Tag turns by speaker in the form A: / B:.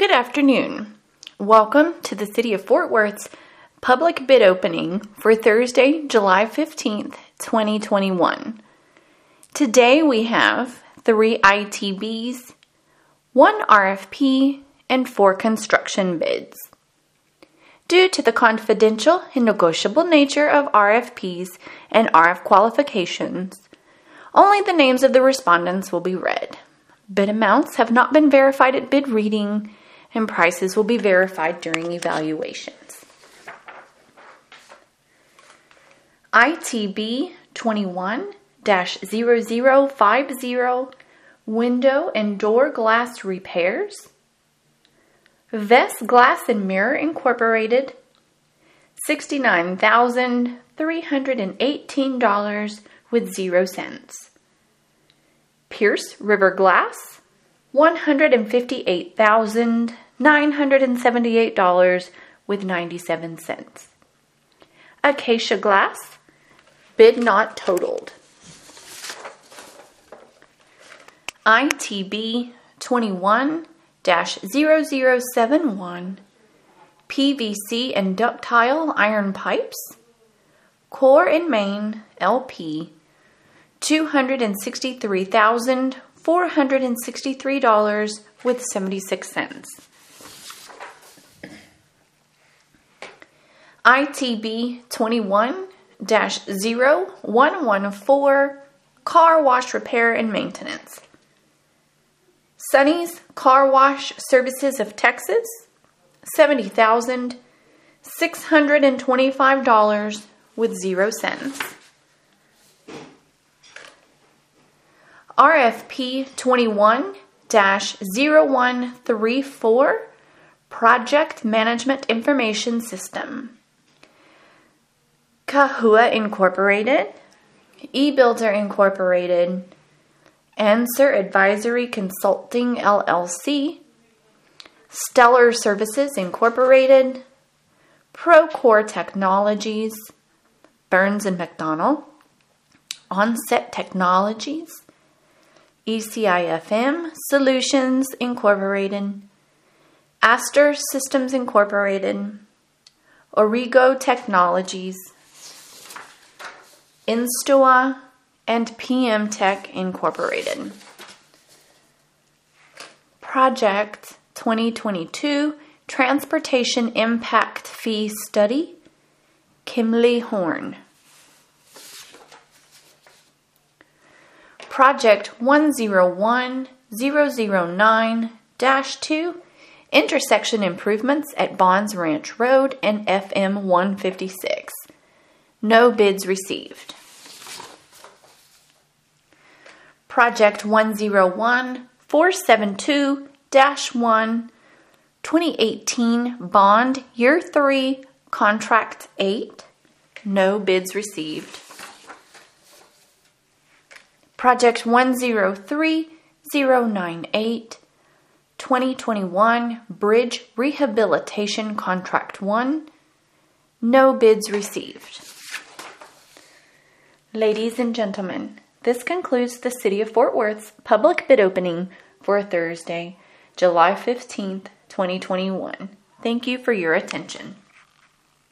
A: Good afternoon. Welcome to the City of Fort Worth's public bid opening for Thursday, July 15th, 2021. Today we have 3 ITBs, 1 RFP, and 4 construction bids. Due to the confidential and negotiable nature of RFPs and RF qualifications, only the names of the respondents will be read. Bid amounts have not been verified at bid reading, and prices will be verified during evaluations. ITB 21-0050 Window and Door Glass Repairs. Vest Glass and Mirror Incorporated, $69,318 with 0 cents. Pierce River Glass, $158,978 with 97 cents. Acacia Glass, bid not totaled. ITB 21-0071 PVC and Ductile Iron Pipes, Core and Main LP, $263,463 with 76 cents. ITB 21-0114 Car Wash Repair and Maintenance. Sonny's Car Wash Services of Texas, $70,625 with 0 cents. RFP 21-0134 Project Management Information System. Kahua Incorporated, eBuilder Incorporated, Answer Advisory Consulting LLC, Stellar Services Incorporated, Procore Technologies, Burns & McDonnell, Onset Technologies, ECIFM Solutions Incorporated, Astor Systems Incorporated, Origo Technologies, Instua, and PM Tech Incorporated. Project 2022 Transportation Impact Fee Study, Kimley Horn. Project 101009-2 Intersection Improvements at Bonds Ranch Road and FM 156. No bids received. Project 101472-1 2018 Bond Year 3 Contract 8. No bids received. Project 103098 2021 Bridge Rehabilitation Contract 1. No bids received. Ladies and gentlemen, this concludes the City of Fort Worth's public bid opening for Thursday, July 15th, 2021. Thank you for your attention.